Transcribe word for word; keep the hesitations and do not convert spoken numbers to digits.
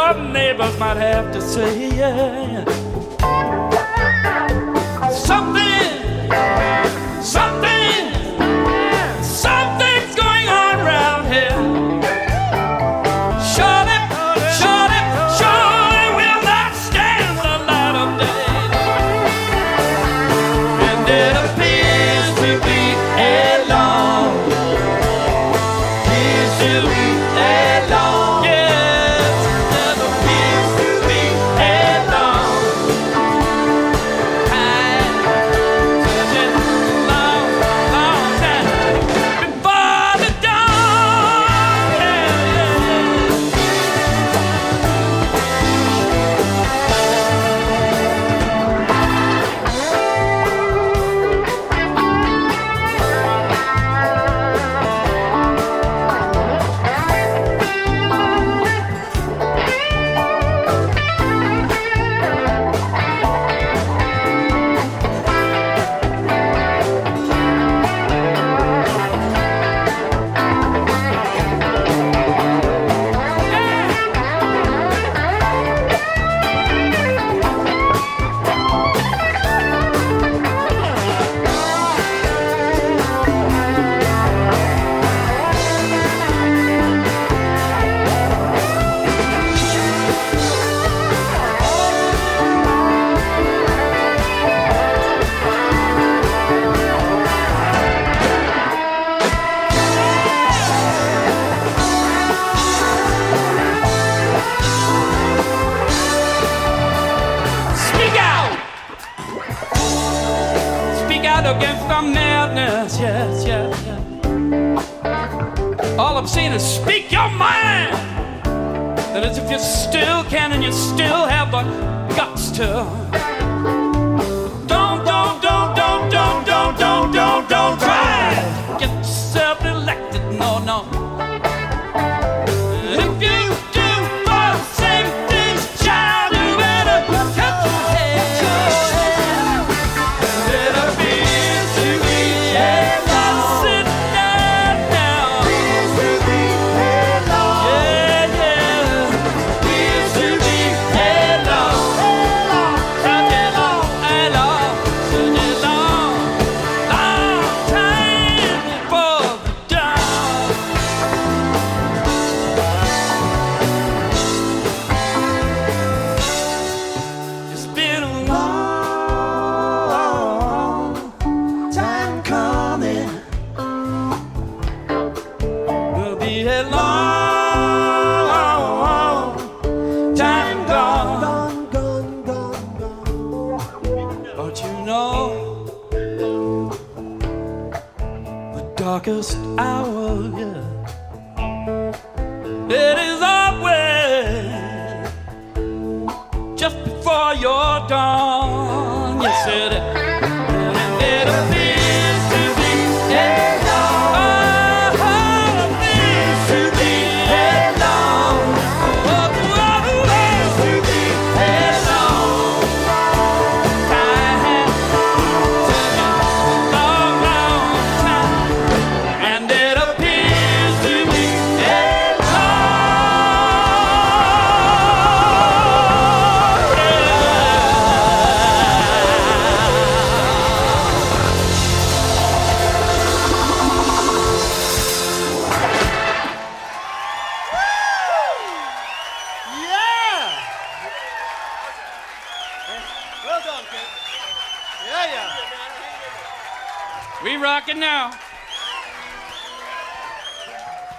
the neighbors might have to say, yeah. Something, something, something's going on around here. Surely, surely, surely will not stand the light of day. And it appears to be a long, appears to be a long, yes, it appears to be a long time, such a long, long time before the dawn, yeah, yeah, against the madness, yes, yes, yes. All I'm saying is speak your mind. That is, if you still can and you still have the guts to. Don't, don't, don't, don't, don't, don't, don't, don't, don't try to get yourself elected, no, no. And if you do for safety's child, you better cut your head. Better be. Darkest hour, yeah, it is always just before your dawn. Yes, it is. And it appears to be a long, oh, appears to be a long, oh, appears to be a long time, such a long, long time. And it appears to be a Well done, kid. Yeah, yeah. We rockin' now.